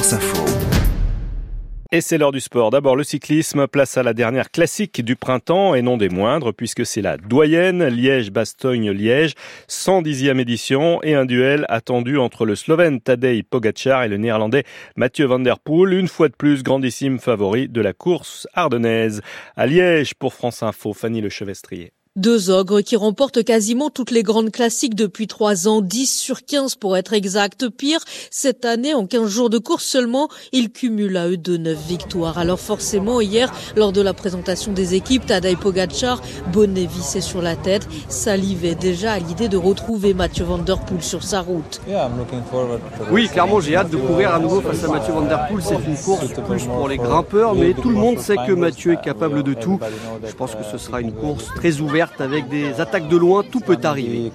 France Info. Et c'est l'heure du sport. D'abord le cyclisme, place à la dernière classique du printemps et non des moindres puisque c'est la doyenne, Liège-Bastogne-Liège, 110e édition et un duel attendu entre le Slovène Tadej Pogačar et le Néerlandais Mathieu van der Poel, une fois de plus grandissime favori de la course ardennaise. À Liège pour France Info, Fanny Lechevestrier. Deux ogres qui remportent quasiment toutes les grandes classiques depuis 3 ans, 10 sur 15 pour être exact. Pire, cette année, en 15 jours de course seulement, ils cumulent à eux 9 victoires. Alors forcément, hier, lors de la présentation des équipes, Tadej Pogačar, bonnet vissé sur la tête, salivait déjà à l'idée de retrouver Mathieu van der Poel sur sa route. Oui, clairement, j'ai hâte de courir à nouveau face à Mathieu van der Poel. C'est une course plus pour les grimpeurs, mais tout le monde sait que Mathieu est capable de tout. Je pense que ce sera une course très ouverte avec des attaques de loin, tout peut arriver.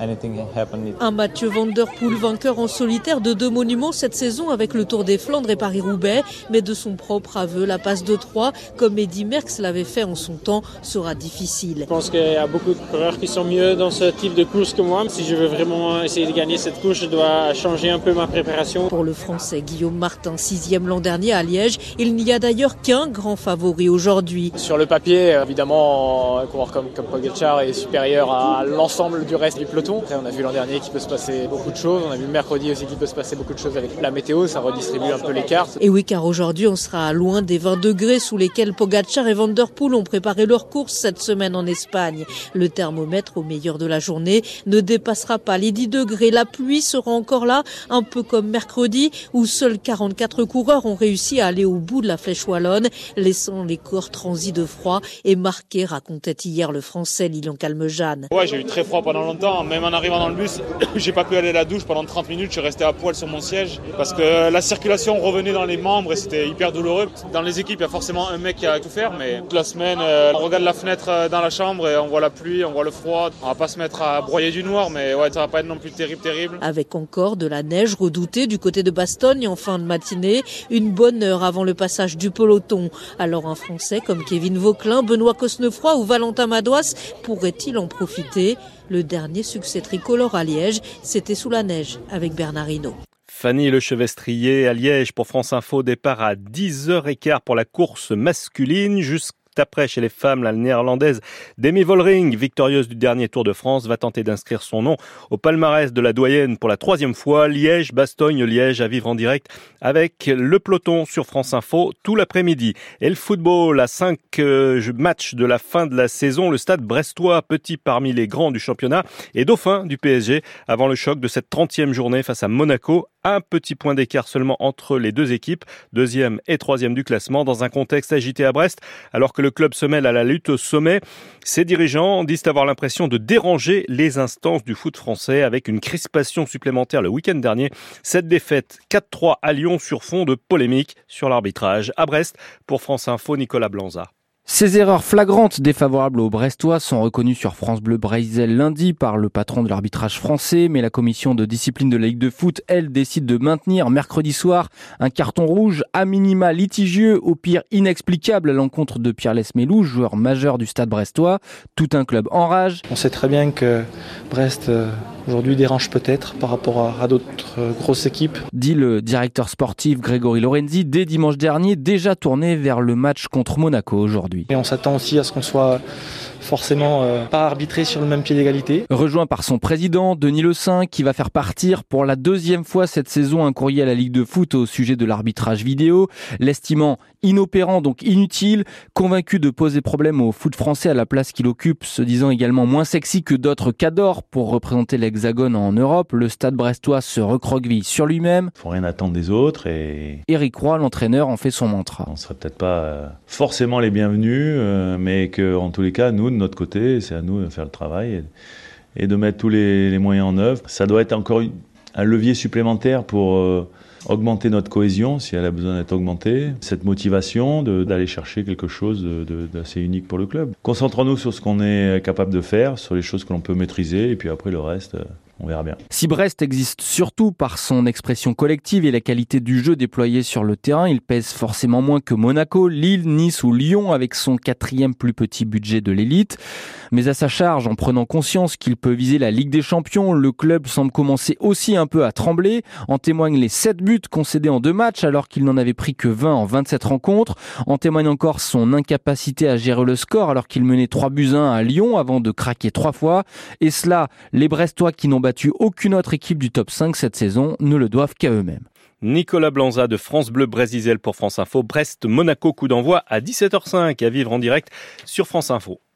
Un Mathieu van der Poel vainqueur en solitaire de 2 monuments cette saison avec le Tour des Flandres et Paris-Roubaix, mais de son propre aveu, la passe de 3, comme Eddy Merckx l'avait fait en son temps, sera difficile. Je pense qu'il y a beaucoup de coureurs qui sont mieux dans ce type de course que moi. Si je veux vraiment essayer de gagner cette course, je dois changer un peu ma préparation. Pour le Français Guillaume Martin, 6e l'an dernier à Liège, il n'y a d'ailleurs qu'un grand favori aujourd'hui. Sur le papier, évidemment, un coureur comme Pogačar est supérieur à l'ensemble du reste du peloton. Après, on a vu l'an dernier qu'il peut se passer beaucoup de choses. On a vu le mercredi aussi qu'il peut se passer beaucoup de choses avec la météo. Ça redistribue un peu les cartes. Et oui, car aujourd'hui, on sera loin des 20 degrés sous lesquels Pogačar et Van der Poel ont préparé leur course cette semaine en Espagne. Le thermomètre, au meilleur de la journée, ne dépassera pas les 10 degrés. La pluie sera encore là, un peu comme mercredi, où seuls 44 coureurs ont réussi à aller au bout de la flèche wallonne, laissant les corps transis de froid et marqués, racontait hier le Français Lilian Calmejane. Ouais, j'ai eu très froid pendant longtemps. Même en arrivant dans le bus, j'ai pas pu aller à la douche pendant 30 minutes. Je suis resté à poil sur mon siège parce que la circulation revenait dans les membres et c'était hyper douloureux. Dans les équipes, il y a forcément un mec qui a tout faire, mais toute la semaine, on regarde la fenêtre dans la chambre et on voit la pluie, on voit le froid. On va pas se mettre à broyer du noir, mais ouais, ça va pas être non plus terrible. Avec encore de la neige redoutée du côté de Bastogne en fin de matinée, une bonne heure avant le passage du peloton. Alors un Français comme Kevin Vauquelin, Benoît Cosnefroy ou Valentin Madouas pourrait-il en profiter? Le dernier succès tricolore à Liège, c'était sous la neige avec Bernard Hinault. Fanny Lechevestrier à Liège pour France Info, départ à 10h15 pour la course masculine. Après, chez les femmes, la néerlandaise Demi Vollering, victorieuse du dernier Tour de France, va tenter d'inscrire son nom au palmarès de la doyenne pour la 3e fois. Liège, Bastogne, Liège à vivre en direct avec le peloton sur France Info tout l'après-midi. Et le football, à 5 matchs de la fin de la saison, le stade brestois, petit parmi les grands du championnat, et dauphin du PSG avant le choc de cette 30e journée face à Monaco. Un petit point d'écart seulement entre les deux équipes, 2e et 3e du classement, dans un contexte agité à Brest, alors que le club se mêle à la lutte au sommet. Ses dirigeants disent avoir l'impression de déranger les instances du foot français avec une crispation supplémentaire le week-end dernier. Cette défaite 4-3 à Lyon sur fond de polémique sur l'arbitrage. À Brest, pour France Info, Nicolas Blanza. Ces erreurs flagrantes défavorables aux Brestois sont reconnues sur France Bleu Brésil lundi par le patron de l'arbitrage français, mais la commission de discipline de la Ligue de foot, elle, décide de maintenir mercredi soir un carton rouge à minima litigieux, au pire inexplicable à l'encontre de Pierre Lesmelou, joueur majeur du stade brestois. Tout un club en rage. On sait très bien que Brest aujourd'hui dérange peut-être par rapport à d'autres grosses équipes. Dit le directeur sportif Grégory Lorenzi dès dimanche dernier, déjà tourné vers le match contre Monaco aujourd'hui. Et on s'attend aussi à ce qu'on soit forcément pas arbitré sur le même pied d'égalité. Rejoint par son président, Denis Le Saint, qui va faire partir pour la 2e fois cette saison un courrier à la Ligue de foot au sujet de l'arbitrage vidéo, l'estimant inopérant, donc inutile, convaincu de poser problème au foot français à la place qu'il occupe, se disant également moins sexy que d'autres cadors pour représenter l'Hexagone en Europe. Le stade brestois se recroqueville sur lui-même. Faut rien attendre des autres et... Éric Roy, l'entraîneur, en fait son mantra. On serait peut-être pas forcément les bienvenus, mais que en tous les cas, nous, de notre côté, c'est à nous de faire le travail et de mettre tous les moyens en œuvre. Ça doit être encore un levier supplémentaire pour augmenter notre cohésion, si elle a besoin d'être augmentée. Cette motivation d'aller chercher quelque chose d'assez unique pour le club. Concentrons-nous sur ce qu'on est capable de faire, sur les choses que l'on peut maîtriser, et puis après le reste, On verra bien. Si Brest existe surtout par son expression collective et la qualité du jeu déployé sur le terrain, il pèse forcément moins que Monaco, Lille, Nice ou Lyon avec son 4e plus petit budget de l'élite. Mais à sa charge, en prenant conscience qu'il peut viser la Ligue des Champions, le club semble commencer aussi un peu à trembler. En témoignent les 7 buts concédés en 2 matchs alors qu'il n'en avait pris que 20 en 27 rencontres. En témoigne encore son incapacité à gérer le score alors qu'il menait 3-1 à Lyon avant de craquer 3 fois. Et cela, les Brestois qui n'ont battu aucune autre équipe du top 5 cette saison ne le doivent qu'à eux-mêmes. Nicolas Blanza de France Bleu Brésil pour France Info. Brest-Monaco, coup d'envoi à 17h05 à vivre en direct sur France Info.